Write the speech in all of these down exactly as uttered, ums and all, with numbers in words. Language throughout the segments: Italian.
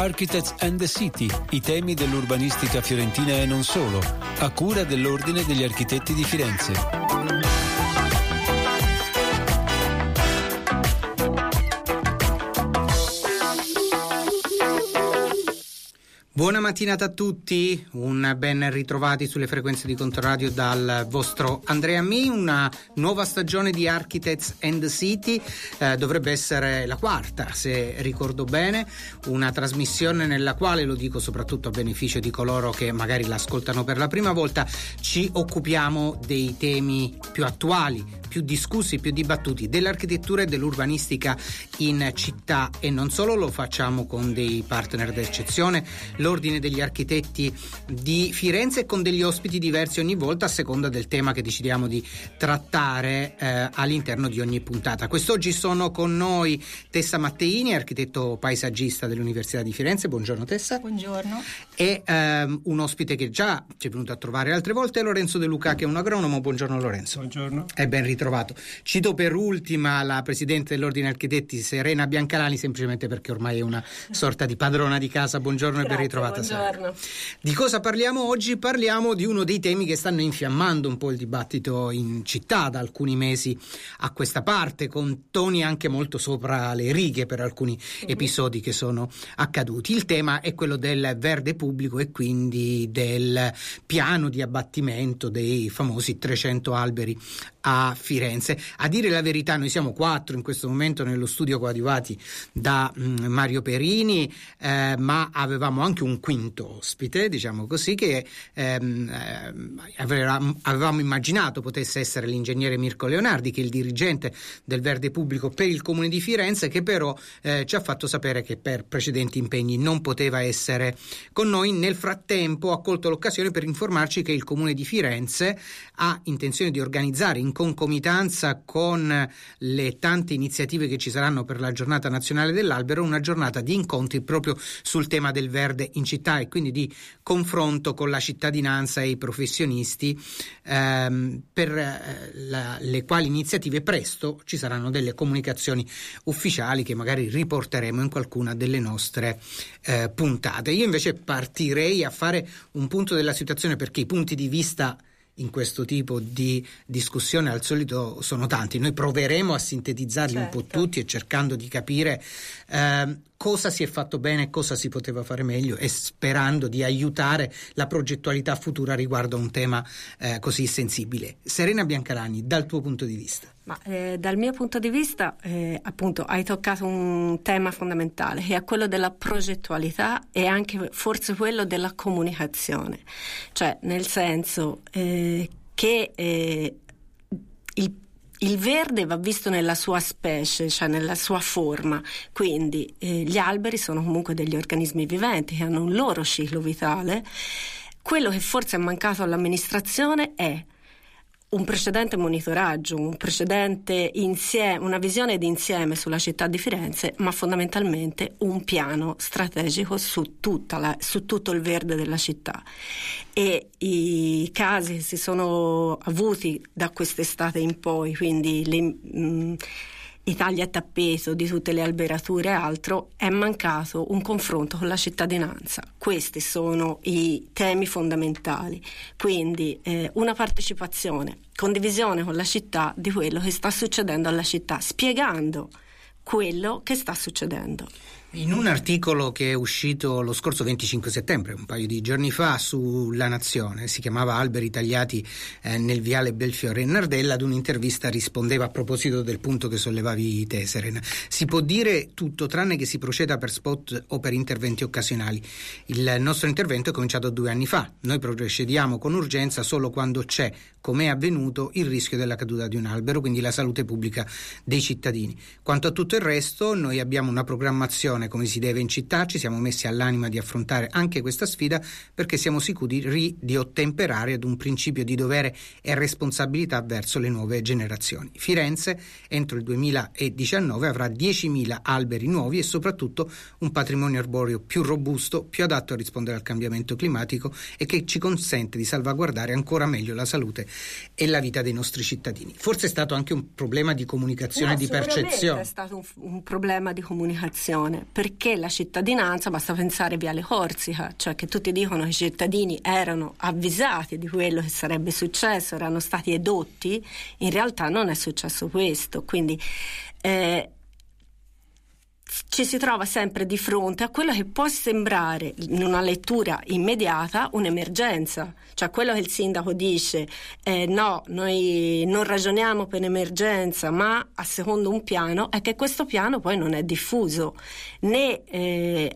Architects and the City, i temi dell'urbanistica fiorentina e non solo, a cura dell'Ordine degli Architetti di Firenze. Buona mattinata a tutti, un ben ritrovati sulle frequenze di Controradio dal vostro Andrea Mi. Una nuova stagione di Architects and the City, eh, dovrebbe essere la quarta se ricordo bene, una trasmissione nella quale, lo dico soprattutto a beneficio di coloro che magari l'ascoltano per la prima volta, ci occupiamo dei temi più attuali, più discussi, più dibattuti dell'architettura e dell'urbanistica in città e non solo. Lo facciamo con dei partner d'eccezione, l'Ordine degli Architetti di Firenze, con degli ospiti diversi ogni volta a seconda del tema che decidiamo di trattare eh, all'interno di ogni puntata. Quest'oggi sono con noi Tessa Matteini, architetto paesaggista dell'Università di Firenze. Buongiorno Tessa. Buongiorno. E ehm, un ospite che già ci è venuto a trovare altre volte, Lorenzo De Luca, che è un agronomo. Buongiorno Lorenzo. Buongiorno. E ben ritrovato. Cito per ultima la Presidente dell'Ordine Architetti, Serena Biancalani, semplicemente perché ormai è una sorta di padrona di casa. Buongiorno. Grazie, e ben ritrovata. Buongiorno. Di cosa parliamo oggi? Parliamo di uno dei temi che stanno infiammando un po' il dibattito in città da alcuni mesi a questa parte, con toni anche molto sopra le righe per alcuni uh-huh. episodi che sono accaduti. Il tema è quello del verde pubblico e quindi del piano di abbattimento dei famosi trecento alberi a Firenze. A dire la verità, noi siamo quattro in questo momento nello studio coadiuvati da mh, Mario Perini, eh, ma avevamo anche un quinto ospite, diciamo così, che ehm, eh, avevamo, avevamo immaginato potesse essere l'ingegnere Mirko Leonardi, che è il dirigente del Verde Pubblico per il Comune di Firenze, che però eh, ci ha fatto sapere che per precedenti impegni non poteva essere con noi. Nel frattempo ha colto l'occasione per informarci che il Comune di Firenze ha intenzione di organizzare in concomitanza con le tante iniziative che ci saranno per la giornata nazionale dell'albero una giornata di incontri proprio sul tema del verde in città e quindi di confronto con la cittadinanza e i professionisti, ehm, per eh, la, le quali iniziative presto ci saranno delle comunicazioni ufficiali che magari riporteremo in qualcuna delle nostre eh, puntate. Io invece partirei a fare un punto della situazione, perché i punti di vista in questo tipo di discussione al solito sono tanti. Noi proveremo a sintetizzarli certo. un po' tutti e cercando di capire eh, cosa si è fatto bene e cosa si poteva fare meglio, e sperando di aiutare la progettualità futura riguardo a un tema eh, così sensibile. Serena Biancalani, dal tuo punto di vista. Ma eh, dal mio punto di vista, eh, appunto, hai toccato un tema fondamentale, che è quello della progettualità e anche forse quello della comunicazione, cioè nel senso eh, che eh, il Il verde va visto nella sua specie, cioè nella sua forma, quindi eh, gli alberi sono comunque degli organismi viventi che hanno un loro ciclo vitale. Quello che forse è mancato all'amministrazione è un precedente monitoraggio, un precedente insieme, una visione d'insieme sulla città di Firenze, ma fondamentalmente un piano strategico su, tutta la, su tutto il verde della città. E i casi che si sono avuti da quest'estate in poi, quindi le, mh, i tagli a tappeto di tutte le alberature e altro, è mancato un confronto con la cittadinanza. Questi sono i temi fondamentali, quindi eh, una partecipazione, condivisione con la città di quello che sta succedendo alla città, spiegando quello che sta succedendo. In un articolo che è uscito lo scorso venticinque settembre, un paio di giorni fa, sulla Nazione, si chiamava Alberi tagliati eh, nel viale Belfiore in Nardella, ad un'intervista rispondeva a proposito del punto che sollevavi te, Serena. Si può dire tutto tranne che si proceda per spot o per interventi occasionali. Il nostro intervento è cominciato due anni fa. Noi procediamo con urgenza solo quando c'è, come è avvenuto, il rischio della caduta di un albero, quindi la salute pubblica dei cittadini. Quanto a tutto il resto, noi abbiamo una programmazione come si deve in città, ci siamo messi all'anima di affrontare anche questa sfida perché siamo sicuri di ottemperare ad un principio di dovere e responsabilità verso le nuove generazioni. Firenze entro il duemiladiciannove avrà diecimila alberi nuovi e soprattutto un patrimonio arboreo più robusto, più adatto a rispondere al cambiamento climatico e che ci consente di salvaguardare ancora meglio la salute e la vita dei nostri cittadini. Forse è stato anche un problema di comunicazione, no, di percezione. È stato un, un problema di comunicazione, perché la cittadinanza, basta pensare Viale Corsica, cioè che tutti dicono che i cittadini erano avvisati di quello che sarebbe successo, erano stati edotti, in realtà non è successo questo, quindi eh, ci si trova sempre di fronte a quello che può sembrare in una lettura immediata un'emergenza, cioè quello che il sindaco dice eh, no, noi non ragioniamo per emergenza ma a secondo un piano, è che questo piano poi non è diffuso né eh,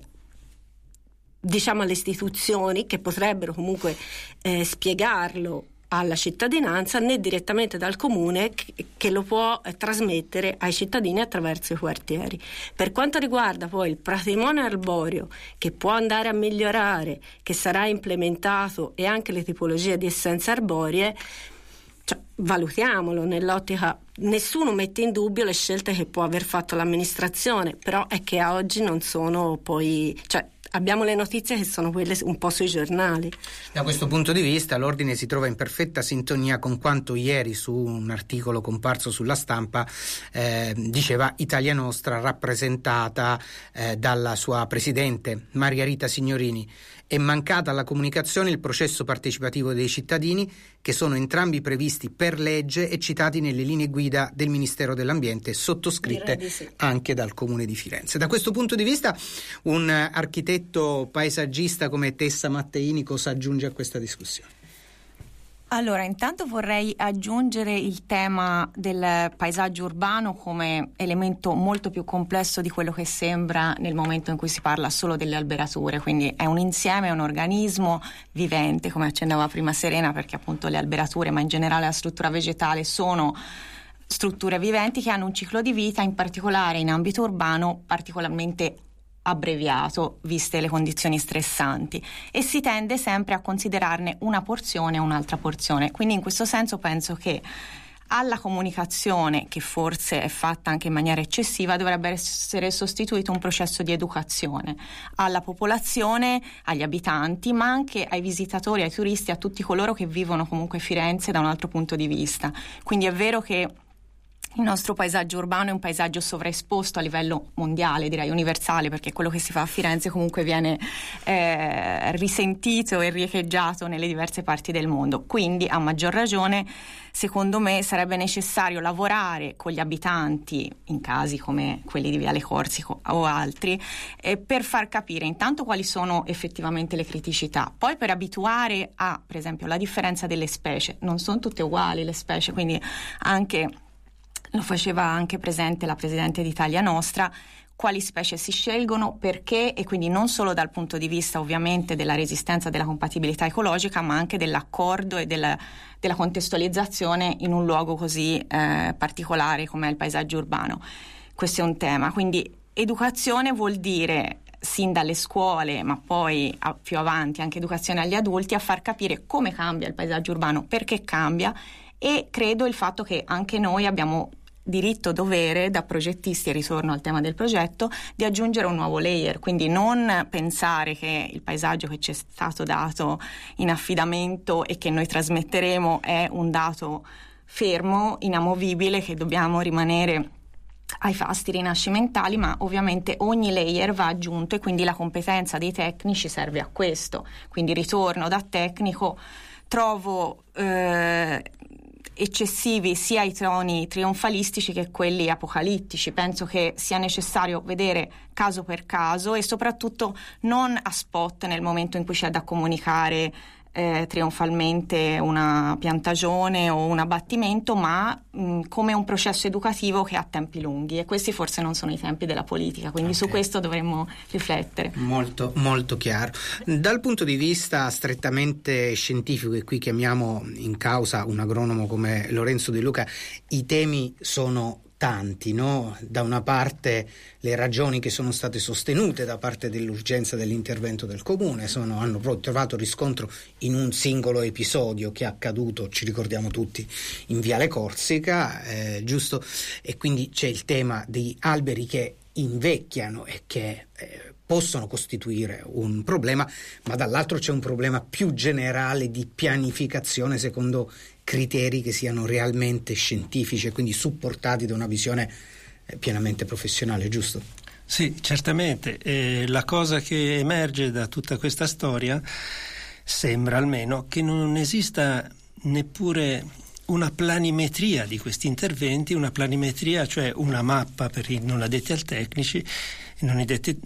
diciamo alle istituzioni che potrebbero comunque eh, spiegarlo alla cittadinanza, né direttamente dal comune che, che lo può eh, trasmettere ai cittadini attraverso i quartieri. Per quanto riguarda poi il patrimonio arboreo che può andare a migliorare, che sarà implementato, e anche le tipologie di essenze arboree, cioè, valutiamolo nell'ottica, nessuno mette in dubbio le scelte che può aver fatto l'amministrazione, però è che a oggi non sono poi, cioè abbiamo le notizie che sono quelle un po' sui giornali. Da questo punto di vista l'Ordine si trova in perfetta sintonia con quanto ieri su un articolo comparso sulla Stampa eh, diceva Italia Nostra, rappresentata eh, dalla sua presidente Margherita Signorini. È mancata alla comunicazione il processo partecipativo dei cittadini, che sono entrambi previsti per legge e citati nelle linee guida del Ministero dell'Ambiente, sottoscritte sì. anche dal Comune di Firenze. Da questo punto di vista un architetto paesaggista come Tessa Matteini cosa aggiunge a questa discussione? Allora, intanto vorrei aggiungere il tema del paesaggio urbano come elemento molto più complesso di quello che sembra nel momento in cui si parla solo delle alberature, quindi è un insieme, è un organismo vivente, come accennava prima Serena, perché appunto le alberature, ma in generale la struttura vegetale, sono strutture viventi che hanno un ciclo di vita, in particolare in ambito urbano, particolarmente abbreviato, viste le condizioni stressanti, e si tende sempre a considerarne una porzione o un'altra porzione. Quindi in questo senso penso che alla comunicazione, che forse è fatta anche in maniera eccessiva, dovrebbe essere sostituito un processo di educazione alla popolazione, agli abitanti, ma anche ai visitatori, ai turisti, a tutti coloro che vivono comunque Firenze da un altro punto di vista. Quindi è vero che il nostro paesaggio urbano è un paesaggio sovraesposto a livello mondiale, direi universale, perché quello che si fa a Firenze comunque viene eh, risentito e riecheggiato nelle diverse parti del mondo. Quindi, a maggior ragione, secondo me sarebbe necessario lavorare con gli abitanti, in casi come quelli di Viale Corsica o altri, eh, per far capire intanto quali sono effettivamente le criticità, poi per abituare a, per esempio, la differenza delle specie. Non sono tutte uguali le specie, quindi anche lo faceva anche presente la Presidente di Italia Nostra, quali specie si scelgono, perché, e quindi non solo dal punto di vista ovviamente della resistenza, della compatibilità ecologica, ma anche dell'accordo e della, della contestualizzazione in un luogo così eh, particolare come è il paesaggio urbano. Questo è un tema, quindi educazione vuol dire sin dalle scuole, ma poi a, più avanti anche educazione agli adulti, a far capire come cambia il paesaggio urbano, perché cambia, e credo il fatto che anche noi abbiamo diritto dovere da progettisti, e ritorno al tema del progetto, di aggiungere un nuovo layer, quindi non pensare che il paesaggio che ci è stato dato in affidamento e che noi trasmetteremo è un dato fermo, inamovibile, che dobbiamo rimanere ai fasti rinascimentali, ma ovviamente ogni layer va aggiunto, e quindi la competenza dei tecnici serve a questo. Quindi ritorno da tecnico, trovo eh, eccessivi sia i toni trionfalistici che quelli apocalittici. Penso che sia necessario vedere caso per caso e soprattutto non a spot nel momento in cui c'è da comunicare eh, trionfalmente una piantagione o un abbattimento, ma mh, come un processo educativo che ha tempi lunghi, e questi forse non sono i tempi della politica, quindi okay. Su questo dovremmo riflettere. Molto, molto chiaro. Dal punto di vista strettamente scientifico, e qui chiamiamo in causa un agronomo come Lorenzo De Luca, i temi sono tanti, no? Da una parte le ragioni che sono state sostenute da parte dell'urgenza dell'intervento del comune sono, hanno trovato riscontro in un singolo episodio che è accaduto, ci ricordiamo tutti, in Viale Corsica, eh, giusto? E quindi c'è il tema degli alberi che invecchiano e che eh, possono costituire un problema, ma dall'altro c'è un problema più generale di pianificazione secondo criteri che siano realmente scientifici e quindi supportati da una visione eh, pienamente professionale, giusto? Sì, certamente. E la cosa che emerge da tutta questa storia sembra almeno che non esista neppure una planimetria di questi interventi, una planimetria, cioè una mappa per i non addetti al tecnici, non addetti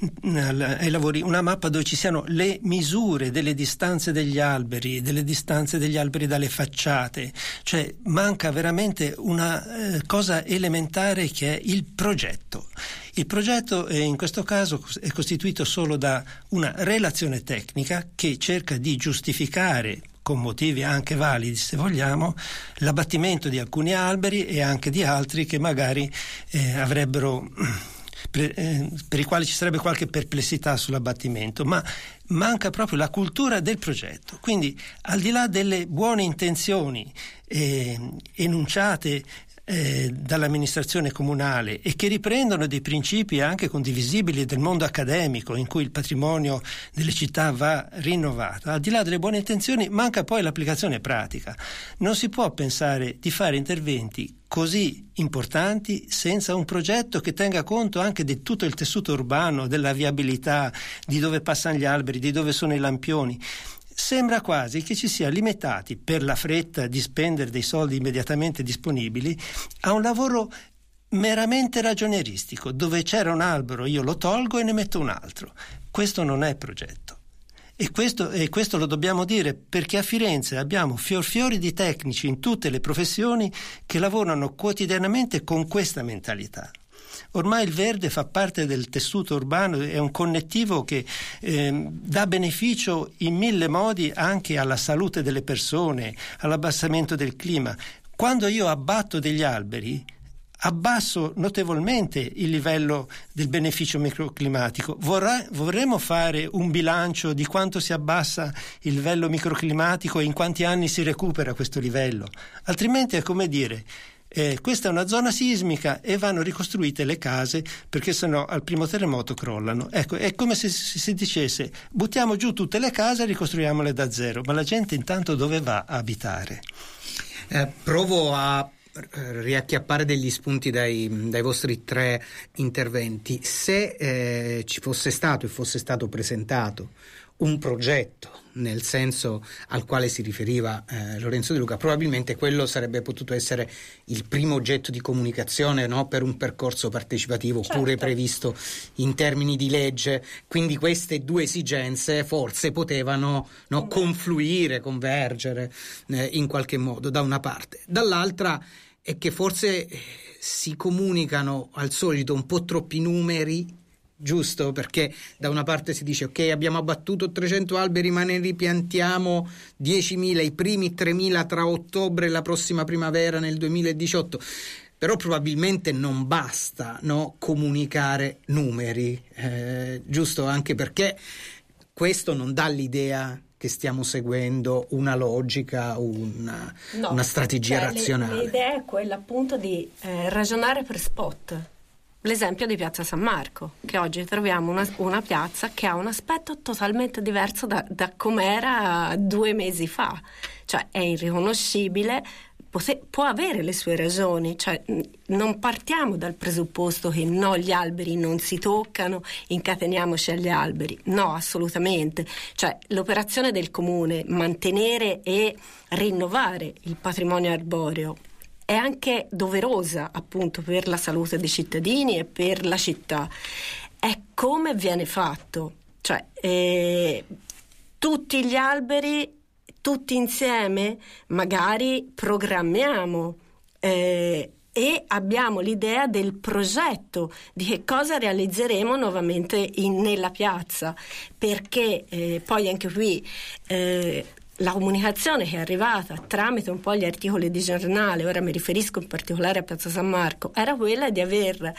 ai lavori, una mappa dove ci siano le misure delle distanze degli alberi, delle distanze degli alberi dalle facciate, cioè manca veramente una eh, cosa elementare che è il progetto. Il progetto eh, in questo caso è costituito solo da una relazione tecnica che cerca di giustificare, con motivi anche validi se vogliamo, l'abbattimento di alcuni alberi e anche di altri che magari eh, avrebbero per, eh, per i quali ci sarebbe qualche perplessità sull'abbattimento, ma manca proprio la cultura del progetto. Quindi al di là delle buone intenzioni eh, enunciate Eh, dall'amministrazione comunale e che riprendono dei principi anche condivisibili del mondo accademico in cui il patrimonio delle città va rinnovato, al di là delle buone intenzioni manca poi l'applicazione pratica. Non si può pensare di fare interventi così importanti senza un progetto che tenga conto anche di tutto il tessuto urbano, della viabilità, di dove passano gli alberi, di dove sono i lampioni. Sembra quasi che ci sia limitati, per la fretta di spendere dei soldi immediatamente disponibili, a un lavoro meramente ragionieristico, dove c'era un albero io lo tolgo e ne metto un altro. Questo non è progetto. E questo, e questo lo dobbiamo dire perché a Firenze abbiamo fior fiori di tecnici in tutte le professioni che lavorano quotidianamente con questa mentalità. Ormai il verde fa parte del tessuto urbano, è un connettivo che eh, dà beneficio in mille modi anche alla salute delle persone, all'abbassamento del clima. Quando io abbatto degli alberi, abbasso notevolmente il livello del beneficio microclimatico. Vorrà, vorremmo fare un bilancio di quanto si abbassa il livello microclimatico e in quanti anni si recupera questo livello. Altrimenti è come dire: Eh, questa è una zona sismica e vanno ricostruite le case perché sennò al primo terremoto crollano. Ecco, è come se si dicesse: buttiamo giù tutte le case e ricostruiamole da zero, ma la gente intanto dove va a abitare? Eh, provo a riacchiappare degli spunti dai, dai vostri tre interventi. Se eh, ci fosse stato e fosse stato presentato un progetto nel senso al quale si riferiva eh, Lorenzo De Luca, probabilmente quello sarebbe potuto essere il primo oggetto di comunicazione, no? Per un percorso partecipativo, certo, oppure previsto in termini di legge. Quindi queste due esigenze forse potevano, no, confluire, convergere eh, in qualche modo, da una parte. Dall'altra è che forse eh, si comunicano al solito un po' troppi numeri, giusto? Perché da una parte si dice: ok, abbiamo abbattuto trecento alberi, ma ne ripiantiamo diecimila, i primi tremila tra ottobre e la prossima primavera nel duemiladiciotto. Però probabilmente non basta, no, comunicare numeri, eh, giusto? Anche perché questo non dà l'idea che stiamo seguendo una logica, una, no, una strategia cioè, razionale. L'idea è quella appunto di eh, ragionare per spot. L'esempio di Piazza San Marco, che oggi troviamo una, una piazza che ha un aspetto totalmente diverso da, da com'era due mesi fa, cioè è irriconoscibile, poss- può avere le sue ragioni, cioè non partiamo dal presupposto che no, gli alberi non si toccano, incateniamoci agli alberi, no, assolutamente, cioè l'operazione del comune, mantenere e rinnovare il patrimonio arboreo, è anche doverosa appunto per la salute dei cittadini e per la città. È come viene fatto, cioè eh, tutti gli alberi, tutti insieme, magari programmiamo eh, e abbiamo l'idea del progetto di che cosa realizzeremo nuovamente in, nella piazza, perché eh, poi anche qui eh, la comunicazione che è arrivata tramite un po' gli articoli di giornale, ora mi riferisco in particolare a Piazza San Marco, era quella di aver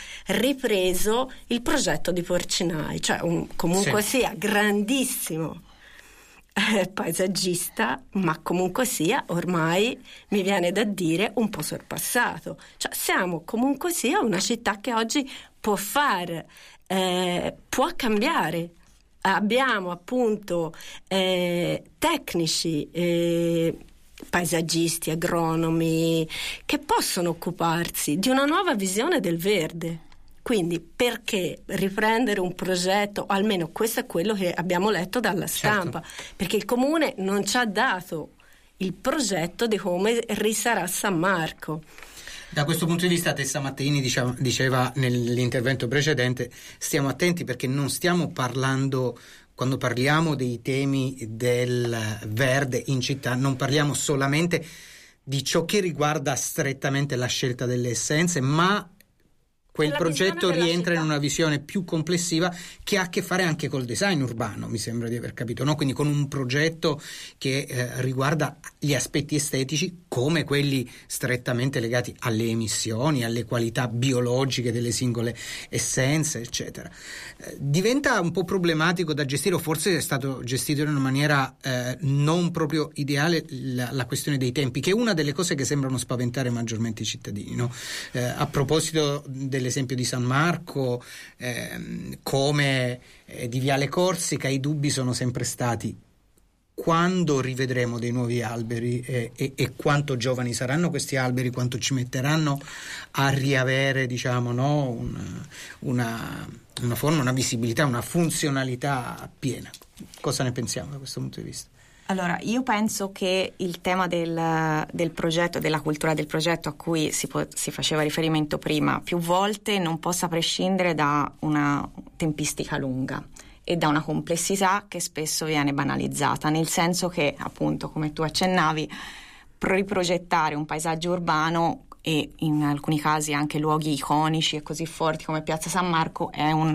ripreso il progetto di Porcinai, cioè un, comunque sì. sia grandissimo eh, paesaggista, ma comunque sia ormai mi viene da dire un po' sorpassato. Cioè siamo comunque sia una città che oggi può fare, eh, può cambiare. Abbiamo appunto eh, tecnici, eh, paesaggisti, agronomi che possono occuparsi di una nuova visione del verde. Quindi perché riprendere un progetto, almeno questo è quello che abbiamo letto dalla stampa, certo. Perché il comune non ci ha dato il progetto di come risarà San Marco. Da questo punto di vista Tessa Matteini diceva, diceva nell'intervento precedente, stiamo attenti perché non stiamo parlando, quando parliamo dei temi del verde in città, non parliamo solamente di ciò che riguarda strettamente la scelta delle essenze, ma quel progetto rientra in una visione più complessiva che ha a che fare anche col design urbano, mi sembra di aver capito, no? Quindi con un progetto che eh, riguarda gli aspetti estetici come quelli strettamente legati alle emissioni, alle qualità biologiche delle singole essenze, eccetera. Eh, diventa un po' problematico da gestire, o forse è stato gestito in una maniera eh, non proprio ideale la, la questione dei tempi, che è una delle cose che sembrano spaventare maggiormente i cittadini, no? Eh, a proposito dell'esempio di San Marco, eh, come eh, di Viale Corsica, i dubbi sono sempre stati: quando rivedremo dei nuovi alberi e, e, e quanto giovani saranno questi alberi, quanto ci metteranno a riavere, diciamo, no, una, una, una forma, una visibilità, una funzionalità piena. Cosa ne pensiamo da questo punto di vista? Allora, io penso che il tema del, del progetto, della cultura del progetto a cui si, po- si faceva riferimento prima più volte, non possa prescindere da una tempistica lunga e da una complessità che spesso viene banalizzata, nel senso che, appunto, come tu accennavi, riprogettare un paesaggio urbano e in alcuni casi anche luoghi iconici e così forti come Piazza San Marco è un,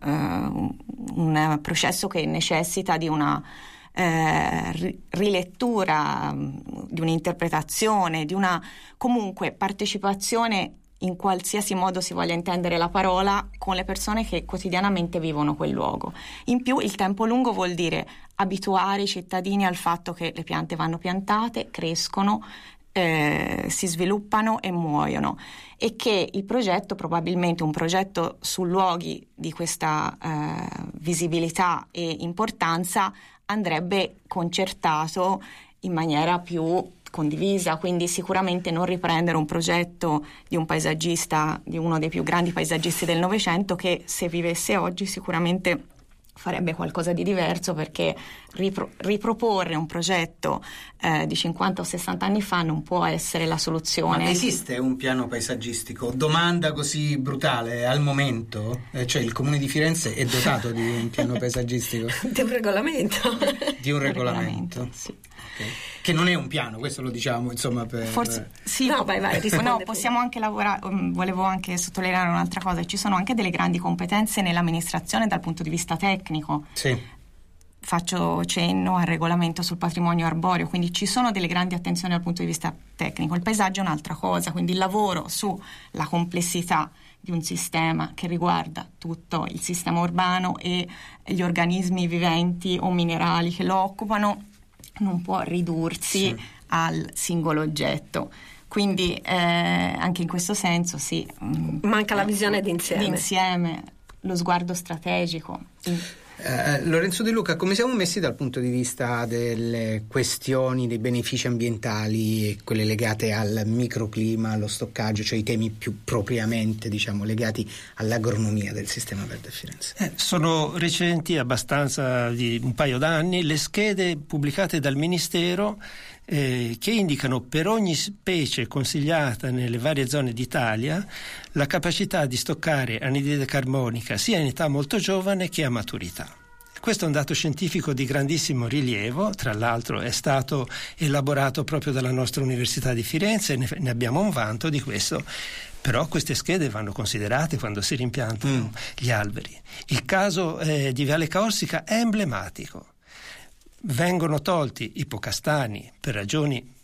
uh, un processo che necessita di una Eh, rilettura, di un'interpretazione, di una comunque partecipazione in qualsiasi modo si voglia intendere la parola con le persone che quotidianamente vivono quel luogo. In più il tempo lungo vuol dire abituare i cittadini al fatto che le piante vanno piantate, crescono, eh, si sviluppano e muoiono, e che il progetto, probabilmente un progetto su luoghi di questa eh, visibilità e importanza, andrebbe concertato in maniera più condivisa, quindi sicuramente non riprendere un progetto di un paesaggista, di uno dei più grandi paesaggisti del Novecento, che se vivesse oggi sicuramente farebbe qualcosa di diverso, perché ripro- riproporre un progetto eh, di cinquanta o sessanta anni fa non può essere la soluzione. Ma esiste un piano paesaggistico? Domanda così brutale al momento, eh, cioè il Comune di Firenze è dotato di un piano paesaggistico? Di un regolamento. Di un regolamento, regolamento sì. Okay. Che non è un piano, questo lo diciamo, insomma, per... Forse sì, no, vai, vai, no, possiamo anche lavorare. Volevo anche sottolineare un'altra cosa: ci sono anche delle grandi competenze nell'amministrazione dal punto di vista tecnico. Sì. Faccio cenno al regolamento sul patrimonio arboreo, quindi ci sono delle grandi attenzioni dal punto di vista tecnico. Il paesaggio è un'altra cosa, quindi il lavoro sulla complessità di un sistema che riguarda tutto il sistema urbano e gli organismi viventi o minerali che lo occupano non può ridursi sì. al singolo oggetto. Quindi eh, anche in questo senso sì. Manca la visione d'insieme. D'insieme, lo sguardo strategico. Eh, Lorenzo De Luca, come siamo messi dal punto di vista delle questioni dei benefici ambientali e quelle legate al microclima, allo stoccaggio, cioè i temi più propriamente, diciamo, legati all'agronomia del sistema verde a Firenze? Eh, sono recenti, abbastanza di un paio d'anni, le schede pubblicate dal Ministero eh, che indicano per ogni specie consigliata nelle varie zone d'Italia la capacità di stoccare anidride carbonica sia in età molto giovane che a maturità. Questo è un dato scientifico di grandissimo rilievo, tra l'altro è stato elaborato proprio dalla nostra Università di Firenze, ne, ne abbiamo un vanto di questo, però queste schede vanno considerate quando si rimpiantano mm. gli alberi. Il caso eh, di Viale Corsica è emblematico. Vengono tolti ipocastani per ragioni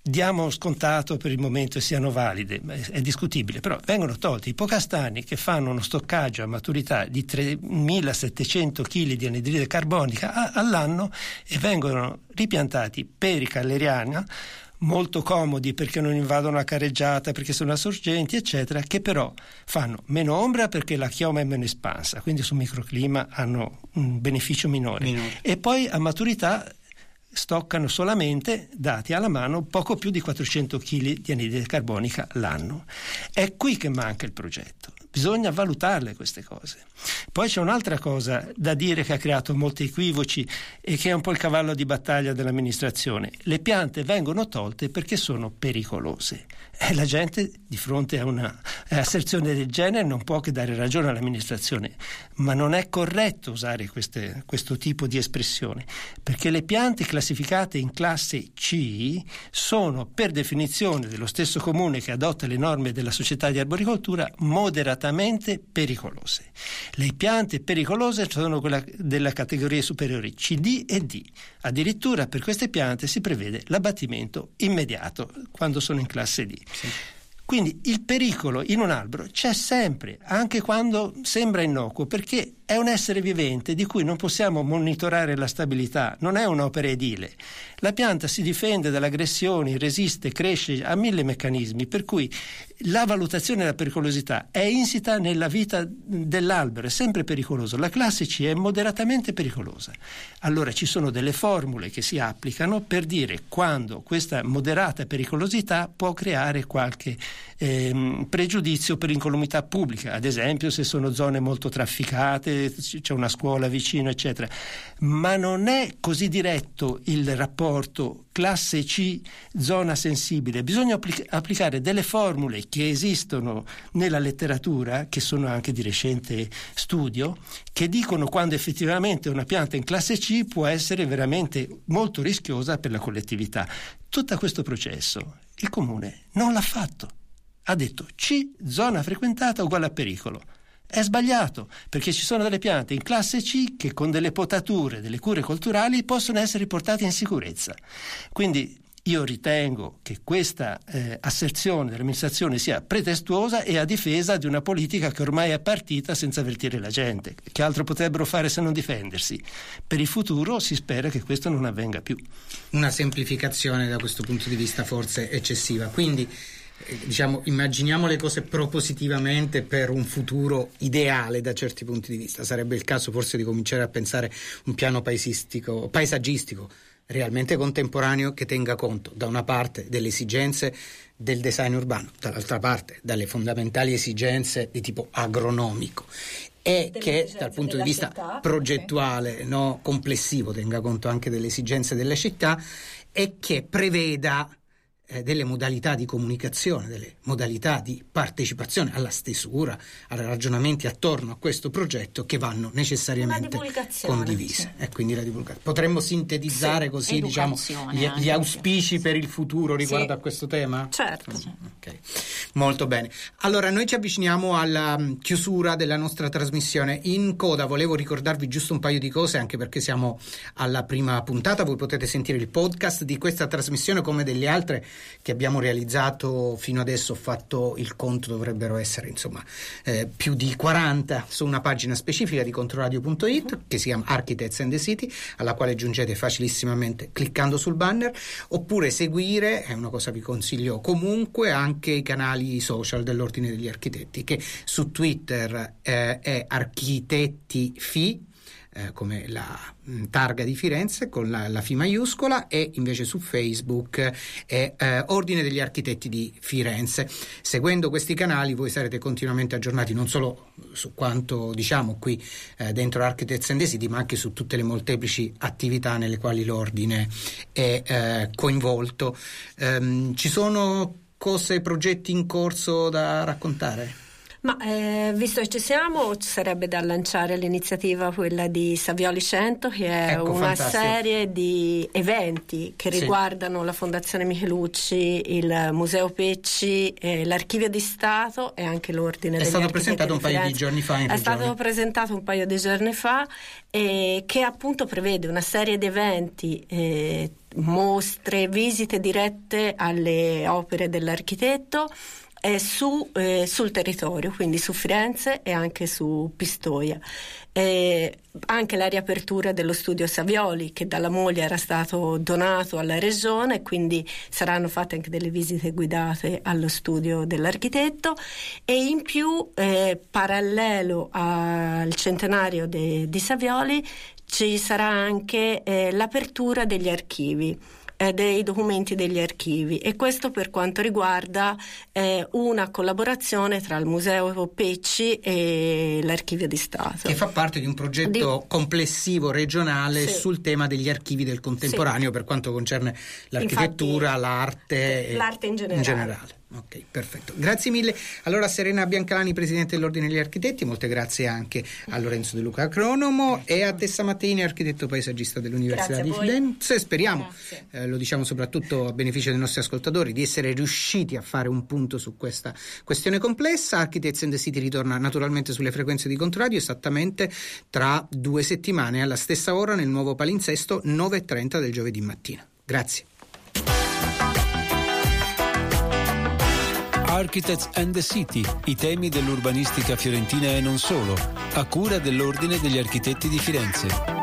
diamo scontato per il momento e siano valide, è discutibile, però vengono tolti i Pocastani che fanno uno stoccaggio a maturità di tremilasettecento chili di anidride carbonica all'anno e vengono ripiantati peri calleriana, molto comodi perché non invadono la careggiata, perché sono assorgenti, eccetera, che però fanno meno ombra perché la chioma è meno espansa, quindi sul microclima hanno un beneficio minore. minore. E poi a maturità stoccano solamente, dati alla mano, poco più di quattrocento chili di anidride carbonica l'anno. È qui che manca il progetto. Bisogna valutarle queste cose. Poi c'è un'altra cosa da dire che ha creato molti equivoci e che è un po' il cavallo di battaglia dell'amministrazione. Le piante vengono tolte perché sono pericolose. E la gente di fronte a una asserzione del genere non può che dare ragione all'amministrazione, ma non è corretto usare queste, questo tipo di espressione, perché le piante classificate in classe C sono per definizione dello stesso comune che adotta le norme della società di arboricoltura moderatamente pericolose. Le piante pericolose sono quelle delle categorie superiori C D e D. Addirittura per queste piante si prevede l'abbattimento immediato quando sono in classe D. Sì. Quindi il pericolo in un albero c'è sempre, anche quando sembra innocuo, perché è un essere vivente di cui non possiamo monitorare la stabilità, non è un'opera edile. La pianta si difende dalle aggressioni, resiste, cresce, ha mille meccanismi, per cui la valutazione della pericolosità è insita nella vita dell'albero, è sempre pericoloso. La classe C è moderatamente pericolosa. Allora ci sono delle formule che si applicano per dire quando questa moderata pericolosità può creare qualche ehm, pregiudizio per l'incolumità pubblica, ad esempio se sono zone molto trafficate, c'è una scuola vicino, eccetera. Ma non è così diretto il rapporto classe C, zona sensibile. Bisogna applic- applicare delle formule che esistono nella letteratura, che sono anche di recente studio, che dicono quando effettivamente una pianta in classe C può essere veramente molto rischiosa per la collettività. Tutto questo processo il comune non l'ha fatto. Ha detto C, zona frequentata uguale a pericolo. È sbagliato, perché ci sono delle piante in classe C che con delle potature, delle cure culturali possono essere portate in sicurezza. Quindi io ritengo che questa eh, asserzione dell'amministrazione sia pretestuosa e a difesa di una politica che ormai è partita senza avvertire la gente. Che altro potrebbero fare se non difendersi? Per il futuro si spera che questo non avvenga più. Una semplificazione da questo punto di vista forse eccessiva. Quindi diciamo, immaginiamo le cose propositivamente per un futuro ideale da certi punti di vista. Sarebbe il caso forse di cominciare a pensare un piano paesistico, paesaggistico realmente contemporaneo che tenga conto da una parte delle esigenze del design urbano, dall'altra parte dalle fondamentali esigenze di tipo agronomico e delle che dal punto di vista città, progettuale, okay. no, complessivo tenga conto anche delle esigenze della città e che preveda delle modalità di comunicazione, delle modalità di partecipazione alla stesura, ai ragionamenti attorno a questo progetto che vanno necessariamente condivise. Sì. E quindi la divulgazione. Potremmo sintetizzare sì, così diciamo gli, gli auspici per il futuro riguardo sì. a questo tema? Certo. Okay. Molto bene. Allora noi ci avviciniamo alla chiusura della nostra trasmissione. In coda volevo ricordarvi giusto un paio di cose, anche perché siamo alla prima puntata. Voi potete sentire il podcast di questa trasmissione come delle altre che abbiamo realizzato fino adesso. Ho fatto il conto, dovrebbero essere insomma eh, più di quaranta su una pagina specifica di controradio punto it che si chiama Architects and the City, alla quale giungete facilissimamente cliccando sul banner, oppure seguire, è una cosa vi consiglio comunque, anche i canali social dell'Ordine degli Architetti, che su Twitter eh, è ArchitettiFi, Eh, come la mh, targa di Firenze con la, la F maiuscola, e invece su Facebook è eh, Ordine degli Architetti di Firenze. Seguendo questi canali voi sarete continuamente aggiornati non solo su quanto diciamo qui eh, dentro Architects and the City, ma anche su tutte le molteplici attività nelle quali l'Ordine è eh, coinvolto. Ehm, ci sono cose, progetti in corso da raccontare? Ma eh, visto che ci siamo, sarebbe da lanciare l'iniziativa quella di Savioli cento, che è ecco, una fantastico. serie di eventi che riguardano sì. la Fondazione Michelucci, il Museo Pecci, eh, l'Archivio di Stato e anche l'Ordine degli Architetti. È stato presentato un di paio di giorni fa in È regione. stato presentato un paio di giorni fa eh, che appunto prevede una serie di eventi, eh, mostre, visite dirette alle opere dell'architetto eh, su, eh, sul territorio, quindi su Firenze e anche su Pistoia. Eh, anche la riapertura dello studio Savioli, che dalla moglie era stato donato alla regione, quindi saranno fatte anche delle visite guidate allo studio dell'architetto, e in più eh, parallelo al centenario de, di Savioli ci sarà anche eh, l'apertura degli archivi, eh, dei documenti degli archivi, e questo per quanto riguarda eh, una collaborazione tra il Museo Pecci e l'Archivio di Stato, che fa parte di un progetto di... complessivo regionale sì. sul tema degli archivi del contemporaneo, sì. per quanto concerne l'architettura, infatti, l'arte, l'arte in generale. in generale. Ok, perfetto. Grazie mille. Allora, Serena Biancalani, Presidente dell'Ordine degli Architetti, molte grazie anche a Lorenzo De Luca, agronomo, e a Tessa Matteini, architetto paesaggista dell'Università di Firenze. Speriamo, eh, lo diciamo soprattutto a beneficio dei nostri ascoltatori, di essere riusciti a fare un punto su questa questione complessa. Architects and the City ritorna naturalmente sulle frequenze di Controradio esattamente tra due settimane alla stessa ora nel nuovo palinsesto nove e trenta del giovedì mattina. Grazie. Architects and the City, i temi dell'urbanistica fiorentina e non solo, a cura dell'Ordine degli Architetti di Firenze.